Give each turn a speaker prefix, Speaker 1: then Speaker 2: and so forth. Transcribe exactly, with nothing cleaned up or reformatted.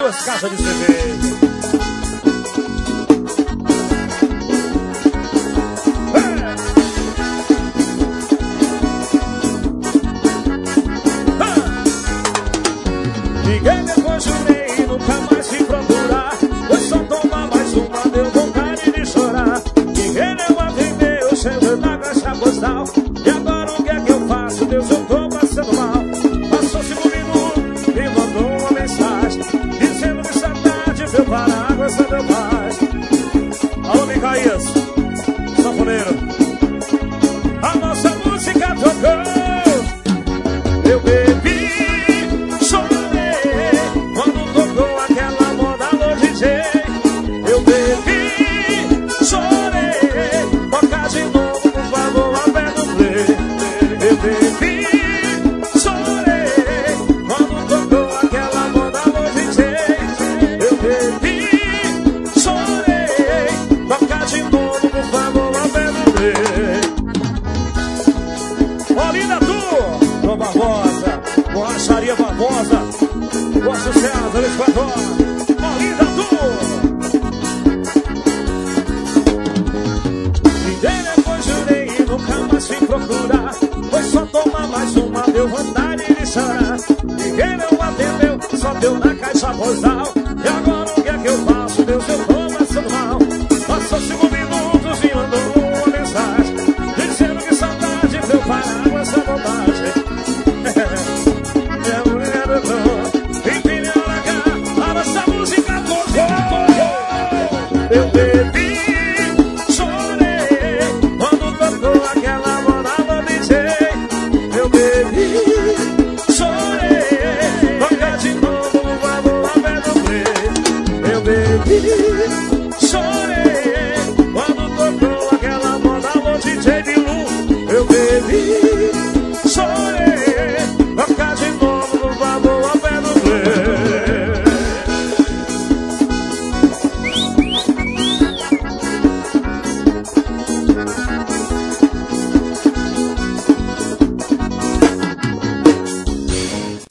Speaker 1: duas caixas de cerveja. Ninguém depois jurei e nunca mais se procurar. Foi só tomar mais uma, deu vontade de chorar. Ninguém eu atendeu, eu chego na caixa postal. E agora o que é que eu faço? Deus, eu tô passando mal. Passou cinco minutos e mandou uma mensagem dizendo que essa tarde eu parar com essa meu paz. Alô, Micaías, sanfoneiro. A nossa música tocou. Eu bebi, chorei quando tocou aquela moda no D J. Eu bebi, chorei. Toca de novo, por favor, aperta o play. Eu bebi, chorei quando tocou aquela moda no D J. Eu bebi, chorei. Toca de novo, por favor, aperta o play. Olinda Tu, Tom Barbosa, Borracharia Barbosa, Gosto César, Esquadrão, Olinda Tu. Ninguém depois jurei e nunca mais fui procurar. Foi só tomar mais uma, deu vontade de chorar. Ninguém não atendeu, só deu na caixa postal. E agora o que é que eu faço? Deus, eu tô